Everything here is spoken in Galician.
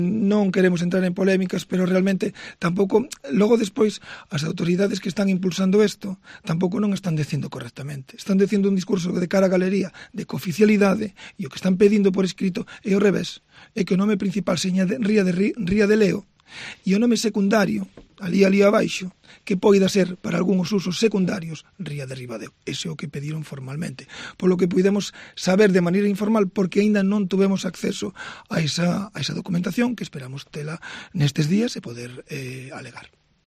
Non queremos entrar en polémicas, pero realmente tampouco, logo despois, as autoridades que están impulsando isto tampouco non están dicindo correctamente. Están dicindo un discurso de cara á galería de cooficialidade, e o que están pedindo por escrito é o revés, é que o nome principal seña Ría de Leo, e o nome secundario, ali abaixo, que poida ser para algúns usos secundarios Ría de Ribadeo. Ese é o que pediron formalmente, polo que podemos saber de maneira informal, porque aínda non tuvemos acceso a esa documentación, que esperamos tela nestes días e poder alegar.